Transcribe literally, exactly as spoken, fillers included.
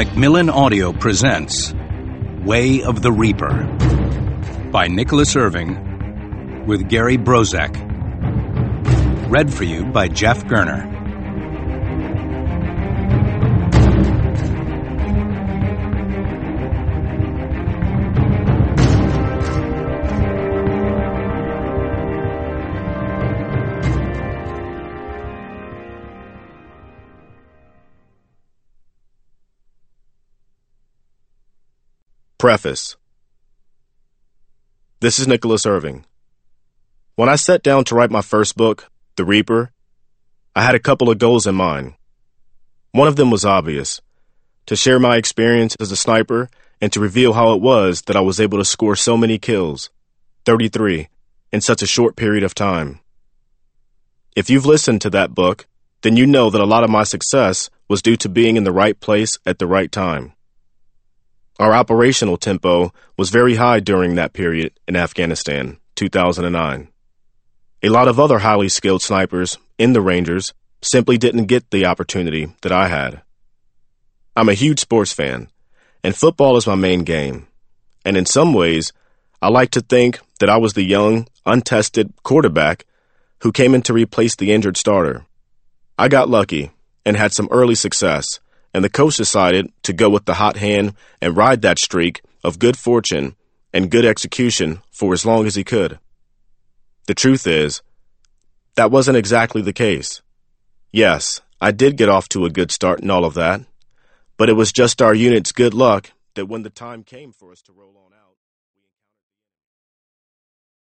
Macmillan Audio presents Way of the Reaper by Nicholas Irving with Gary Brozak. Read for you by Jeff Gerner. Preface. This is Nicholas Irving. When I sat down to write my first book, The Reaper, I had a couple of goals in mind. One of them was obvious, to share my experience as a sniper and to reveal how it was that I was able to score so many kills, thirty-three, in such a short period of time. If you've listened to that book, then you know that a lot of my success was due to being in the right place at the right time. Our operational tempo was very high during that period in Afghanistan, two thousand nine. A lot of other highly skilled snipers in the Rangers simply didn't get the opportunity that I had. I'm a huge sports fan, and football is my main game. And in some ways, I like to think that I was the young, untested quarterback who came in to replace the injured starter. I got lucky and had some early success, and the coach decided to go with the hot hand and ride that streak of good fortune and good execution for as long as he could. The truth is, that wasn't exactly the case. Yes, I did get off to a good start and all of that, but it was just our unit's good luck that when the time came for us to roll on out,